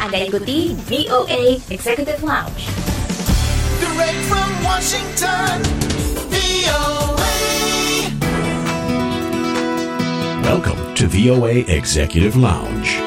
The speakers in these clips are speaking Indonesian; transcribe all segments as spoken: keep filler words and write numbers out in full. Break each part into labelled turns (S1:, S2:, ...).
S1: Anda ikuti V O A Executive Lounge.
S2: Direct from Washington, V O A.
S3: Welcome to V O A Executive Lounge.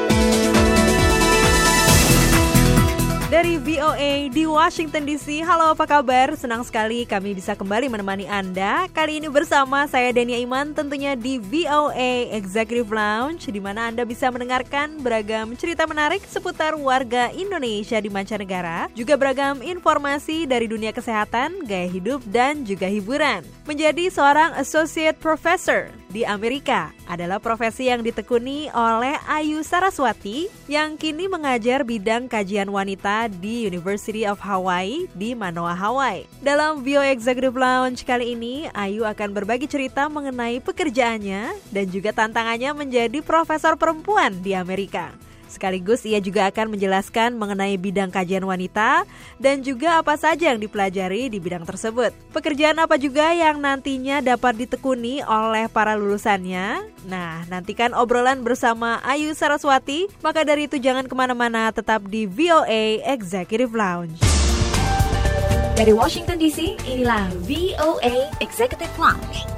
S4: Dari V O A di Washington D C, halo apa kabar? Senang sekali kami bisa kembali menemani Anda. Kali ini bersama saya Denia Iman tentunya di V O A Executive Lounge, di mana Anda bisa mendengarkan beragam cerita menarik seputar warga Indonesia di mancanegara, juga beragam informasi dari dunia kesehatan, gaya hidup, dan juga hiburan. Menjadi seorang Associate Professor di Amerika adalah profesi yang ditekuni oleh Ayu Saraswati yang kini mengajar bidang kajian wanita di University of Hawaii di Manoa, Hawaii. Dalam V O A Executive Lounge kali ini, Ayu akan berbagi cerita mengenai pekerjaannya dan juga tantangannya menjadi profesor perempuan di Amerika. Sekaligus ia juga akan menjelaskan mengenai bidang kajian wanita dan juga apa saja yang dipelajari di bidang tersebut. Pekerjaan apa juga yang nantinya dapat ditekuni oleh para lulusannya? Nah, nantikan obrolan bersama Ayu Saraswati. Maka dari itu jangan kemana-mana, tetap di V O A Executive Lounge.
S1: Dari Washington D C, inilah V O A Executive Lounge.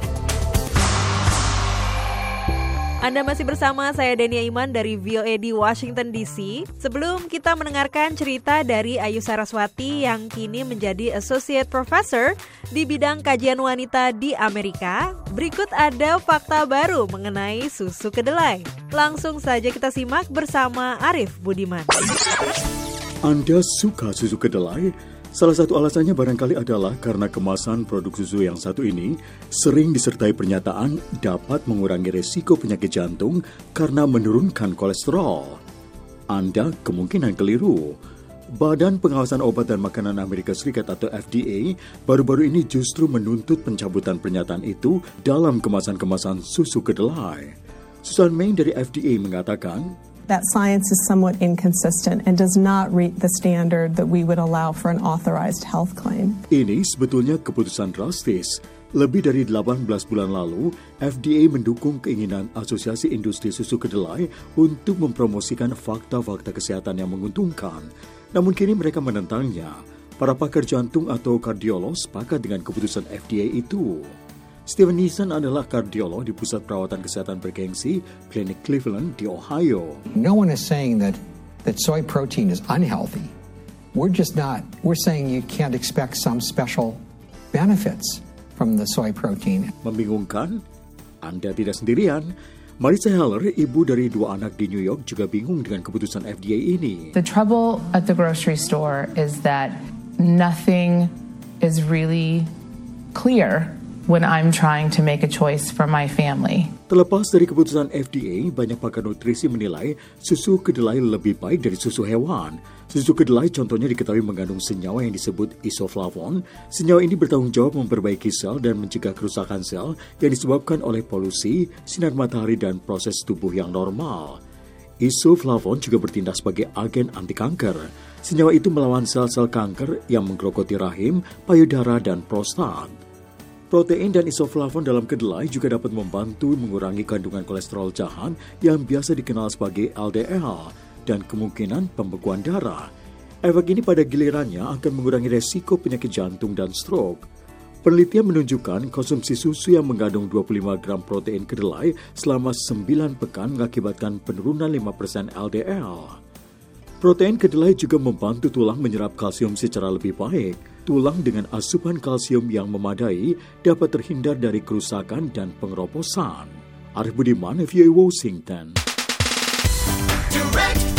S4: Anda masih bersama saya Denia Iman dari V O A di Washington D C. Sebelum kita mendengarkan cerita dari Ayu Saraswati yang kini menjadi Associate Professor di bidang kajian wanita di Amerika, berikut ada fakta baru mengenai susu kedelai. Langsung saja kita simak bersama Arif Budiman.
S5: Anda suka susu kedelai? Salah satu alasannya barangkali adalah karena kemasan produk susu yang satu ini sering disertai pernyataan dapat mengurangi resiko penyakit jantung karena menurunkan kolesterol. Anda kemungkinan keliru. Badan Pengawasan Obat dan Makanan Amerika Serikat atau F D A baru-baru ini justru menuntut pencabutan pernyataan itu dalam kemasan-kemasan susu kedelai. Susan Main dari F D A mengatakan,
S6: that science is somewhat inconsistent and does not meet the standard that we would allow for an authorized health claim.
S5: Ini sebetulnya keputusan drastis. Lebih dari delapan belas bulan lalu, F D A mendukung keinginan Asosiasi Industri Susu Kedelai untuk mempromosikan fakta-fakta kesehatan yang menguntungkan. Namun kini mereka menentangnya. Para pakar jantung atau kardiolog sepakat dengan keputusan F D A itu. Steven Nissen adalah kardiolog di Pusat Perawatan Kesehatan Bergengsi, Klinik Cleveland di Ohio.
S7: No one is saying that, that soy protein is unhealthy. We're just not, we're saying you can't expect some special benefits from the soy protein.
S5: Membingungkan? Anda tidak sendirian. Marissa Heller, ibu dari dua anak di New York, juga bingung dengan keputusan F D A ini.
S8: The trouble at the grocery store is that nothing is really clear when I'm trying to make a choice for my family.
S5: Terlepas dari keputusan F D A, banyak pakar nutrisi menilai susu kedelai lebih baik dari susu hewan. Susu kedelai contohnya diketahui mengandung senyawa yang disebut isoflavon. Senyawa ini bertanggung jawab memperbaiki sel dan mencegah kerusakan sel yang disebabkan oleh polusi, sinar matahari, dan proses tubuh yang normal. Isoflavon juga bertindak sebagai agen anti kanker. Senyawa itu melawan sel-sel kanker yang menggerogoti rahim, payudara, dan prostat. Protein dan isoflavon dalam kedelai juga dapat membantu mengurangi kandungan kolesterol jahat yang biasa dikenal sebagai L D L dan kemungkinan pembekuan darah. Efek ini pada gilirannya akan mengurangi resiko penyakit jantung dan stroke. Penelitian menunjukkan konsumsi susu yang mengandung dua puluh lima gram protein kedelai selama sembilan pekan mengakibatkan penurunan lima persen L D L. Protein kedelai juga membantu tulang menyerap kalsium secara lebih baik. Tulang dengan asupan kalsium yang memadai dapat terhindar dari kerusakan dan pengeroposan. Arif Budiman, V O A Washington.
S2: Direct